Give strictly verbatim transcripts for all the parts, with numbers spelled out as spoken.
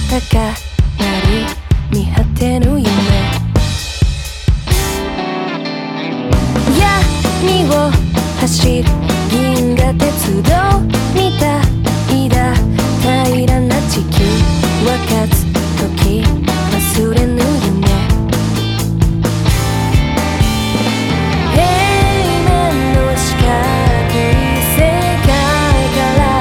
高鳴り見果てぬ夢、闇を走る銀河鉄道みたいだ、平らな地球分かつ時忘れぬ夢、平面の四角い世界から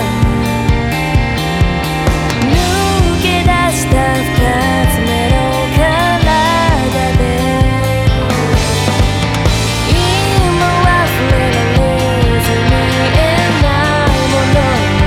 抜け出した二つ目の体で、今は触れられず見えないもの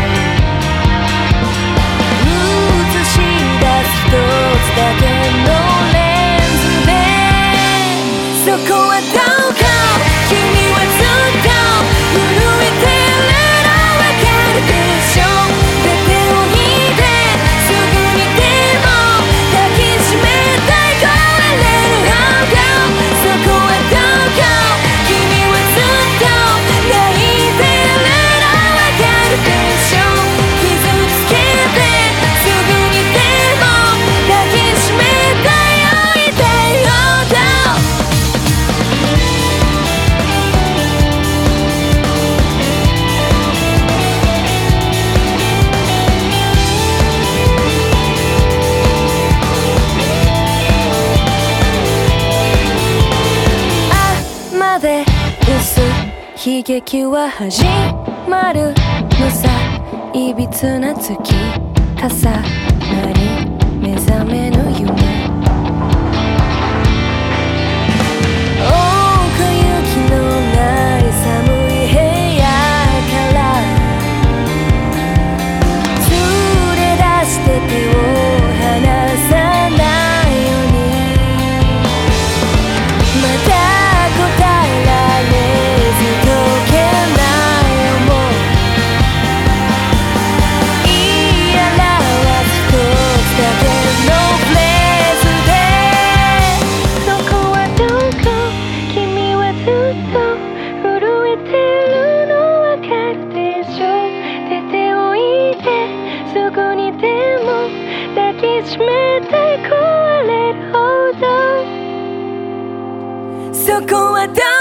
映し出す一つだけのレンズで、そこはどこ、君はずっと震えてるのわかるでしょ、で手を引いてすぐにでも抱きしめたい越えれるほど、そこはどこ、君はずっと泣いてるのわかるでしょ、傷つけてすぐにでも抱きしめたい痛いほど、まで薄い悲劇は始まるのさ、いびつな月重なり目覚めぬ夢、奥行きのない寒い部屋から連れ出して手を離さないように、まだ答えられず解けない想い、言い表す一つだけのフレーズで、そこはどこ、君はずっと震えてるのわかるでしょ、で手を引いてすぐにでも抱きしめたい壊れるほど、そこはどこ